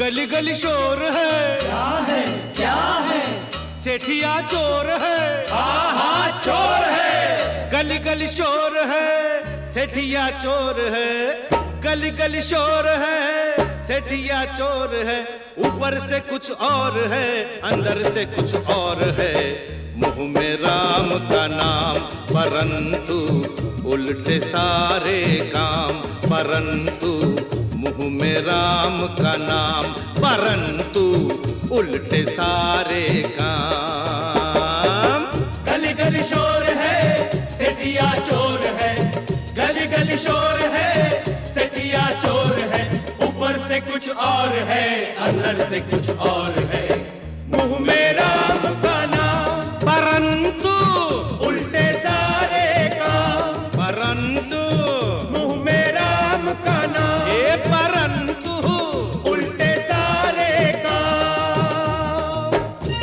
गली गली शोर है, क्या है क्या है? सेठिया चोर है, हाँ हाँ चोर है। गली गली शोर है, सेठिया चोर है, गली गली शोर है, सेठिया चोर है। ऊपर से कुछ और है, अंदर से कुछ और है। मुंह में राम का नाम परंतु उल्टे सारे काम, परंतु मुंह में राम का नाम परंतु उल्टे सारे काम। गली गली शोर है, सेठिया चोर है। गली गली शोर है, सेठिया चोर है। ऊपर से कुछ और है, अंदर से कुछ और है। मुंह में राम का नाम परंतु उल्टे सारे काम, परंतु मुंह में राम का नाम ये परंतु उल्टे सारे काम।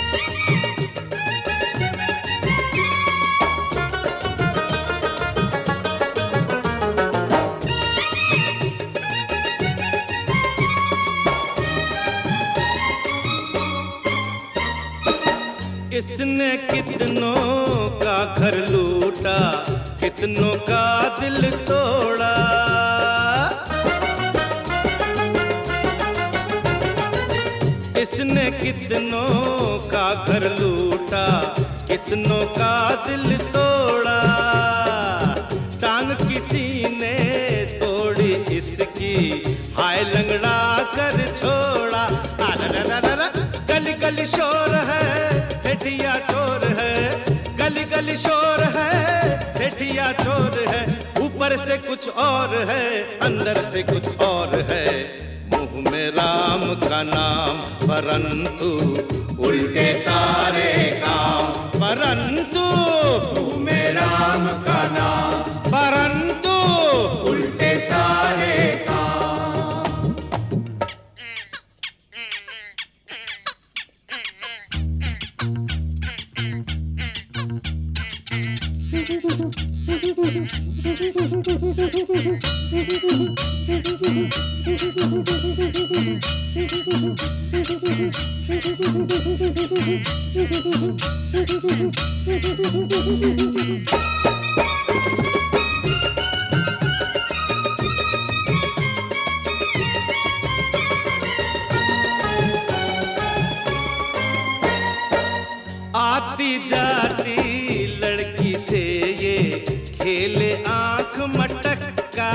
इसने कितनों का घर लूटा, कितनों का दिल तोड़ा। इसने कितनों का घर लूटा, कितनों का दिल तोड़ा। टांग किसी ने तोड़ी इसकी, हाय लंगड़ा कर छोड़ा। गली गली शोर है, सेठिया चोर है, गली गली शोर है, सेठिया चोर है। ऊपर से कुछ और है, अंदर से कुछ और है। मुंह में राम का नाम परंतु उल्टे सारे काम, परंतु मुंह में राम का नाम परंतु उल्टे सारे काम। आती जाती लड़की से ये खेले आंख मटक्का।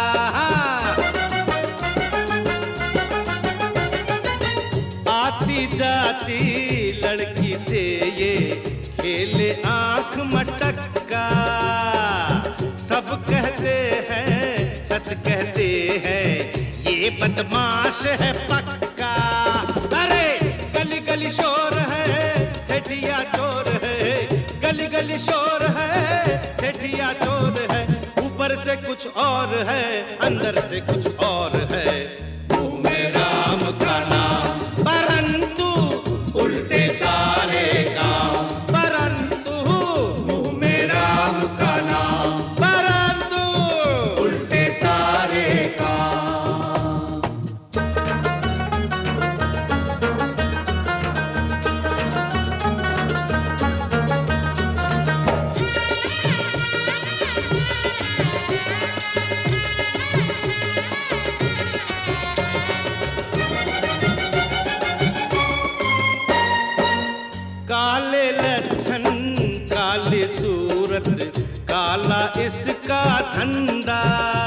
आती जाती लड़की से ये खेले आंख मटक्का। सब कहते हैं, सच कहते हैं, ये बदमाश है पक्का। अरे गली गली शोर है, सेठिया चोर है, गली गली शोर है, सेठिया चोर है। ऊपर से कुछ और है, अंदर से कुछ और है। मुंह में राम का नाम परंतु उल्टे सारे काम, परंतु मुंह में राम का नाम परंतु उल्टे सारे काम। काले लक्षण काली सूरत, काला इसका धंधा।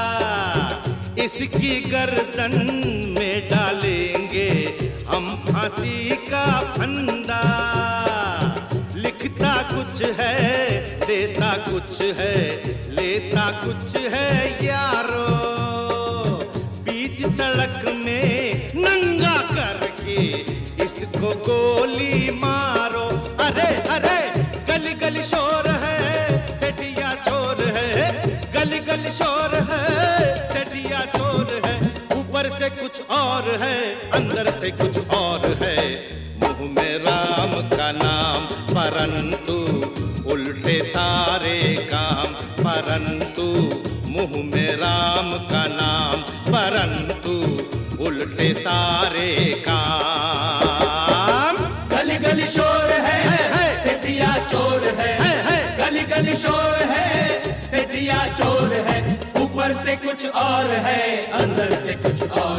इसकी गर्दन में डालेंगे हम फांसी का फंदा। लिखता कुछ है, देता कुछ है, लेता कुछ है यारो। बीच सड़क में नंगा करके इसको गोली मारो। अरे अरे गली गली शोर है, सेठिया चोर है, गली गली शोर है, सेठिया चोर है। ऊपर से कुछ और है, अंदर से कुछ और है। मुंह में राम का नाम परंतु उल्टे सारे काम, परंतु मुंह में राम का नाम परंतु उल्टे सारे काम। गली गली शोर है, सेठिया चोर है, गली गली शोर है, सेठिया चोर है, ऊपर से कुछ और है, अंदर से कुछ और